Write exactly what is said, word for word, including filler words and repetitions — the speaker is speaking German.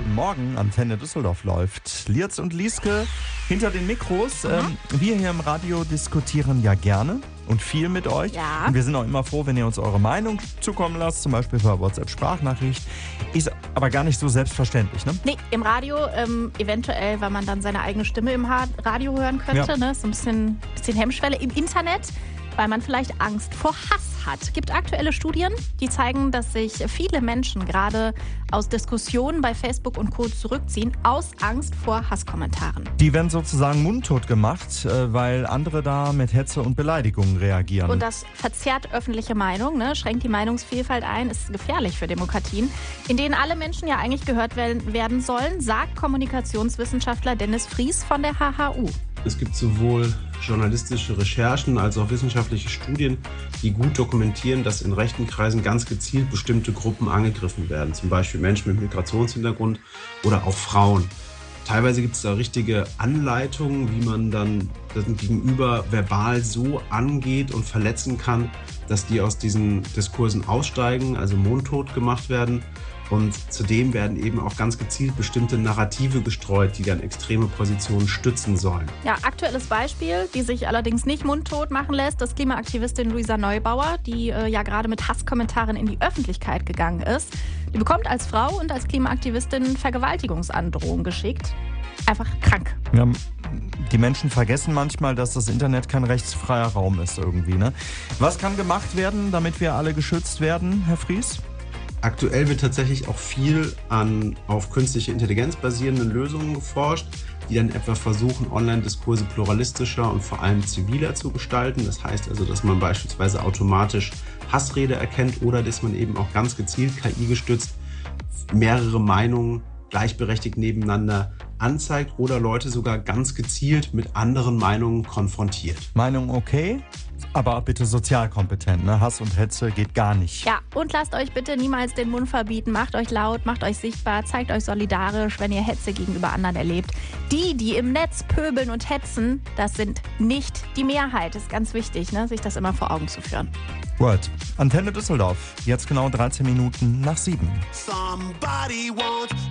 Guten Morgen, Antenne Düsseldorf läuft. Lietz und Lieske hinter den Mikros. Mhm. Ähm, wir hier im Radio diskutieren ja gerne und viel mit euch. Ja. Und wir sind auch immer froh, wenn ihr uns eure Meinung zukommen lasst, zum Beispiel per WhatsApp-Sprachnachricht. Ist aber gar nicht so selbstverständlich, ne? Nee, im Radio ähm, eventuell, weil man dann seine eigene Stimme im Ha- Radio hören könnte. Ja. Ne? So ein bisschen, bisschen Hemmschwelle. Im Internet, weil man vielleicht Angst vor Hass hat. Gibt aktuelle Studien, die zeigen, dass sich viele Menschen gerade aus Diskussionen bei Facebook und Co. zurückziehen, aus Angst vor Hasskommentaren. Die werden sozusagen mundtot gemacht, äh, weil andere da mit Hetze und Beleidigungen reagieren. Und das verzerrt öffentliche Meinung, ne? Schränkt die Meinungsvielfalt ein, ist gefährlich für Demokratien, in denen alle Menschen ja eigentlich gehört werden, werden sollen, sagt Kommunikationswissenschaftler Dennis Fries von der H H U. Es gibt sowohl journalistische Recherchen als auch wissenschaftliche Studien, die gut dokumentieren, dass in rechten Kreisen ganz gezielt bestimmte Gruppen angegriffen werden. Zum Beispiel Menschen mit Migrationshintergrund oder auch Frauen. Teilweise gibt es da richtige Anleitungen, wie man dann das Gegenüber verbal so angeht und verletzen kann, dass die aus diesen Diskursen aussteigen, also mundtot gemacht werden. Und zudem werden eben auch ganz gezielt bestimmte Narrative gestreut, die dann extreme Positionen stützen sollen. Ja, aktuelles Beispiel, die sich allerdings nicht mundtot machen lässt, ist Klimaaktivistin Luisa Neubauer, die äh, ja gerade mit Hasskommentaren in die Öffentlichkeit gegangen ist. Die bekommt als Frau und als Klimaaktivistin Vergewaltigungsandrohungen geschickt. Einfach krank. Ja, die Menschen vergessen manchmal, dass das Internet kein rechtsfreier Raum ist irgendwie, ne? Was kann gemacht werden, damit wir alle geschützt werden, Herr Fries? Aktuell wird tatsächlich auch viel an auf künstliche Intelligenz basierenden Lösungen geforscht, die dann etwa versuchen, Online-Diskurse pluralistischer und vor allem ziviler zu gestalten. Das heißt also, dass man beispielsweise automatisch Hassrede erkennt oder dass man eben auch ganz gezielt K I-gestützt mehrere Meinungen gleichberechtigt nebeneinander anzeigt oder Leute sogar ganz gezielt mit anderen Meinungen konfrontiert. Meinung okay, aber bitte sozial kompetent, ne? Hass und Hetze geht gar nicht. Ja, und lasst euch bitte niemals den Mund verbieten. Macht euch laut, macht euch sichtbar, zeigt euch solidarisch, wenn ihr Hetze gegenüber anderen erlebt. Die, die im Netz pöbeln und hetzen, das sind nicht die Mehrheit. Das ist ganz wichtig, ne? Sich das immer vor Augen zu führen. Word. Antenne Düsseldorf. Jetzt genau dreizehn Minuten nach sieben. Somebody once